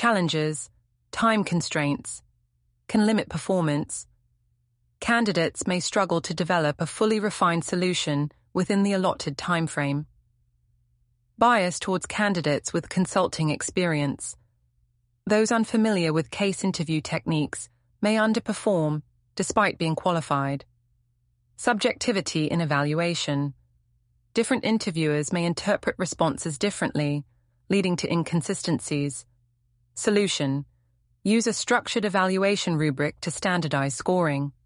Challenges, time constraints, can limit performance. Candidates may struggle to develop a fully refined solution within the allotted timeframe. Bias towards candidates with consulting experience. Those unfamiliar with case interview techniques may underperform despite being qualified. Subjectivity in evaluation. Different interviewers may interpret responses differently, leading to inconsistencies. Solution: use a structured evaluation rubric to standardize scoring.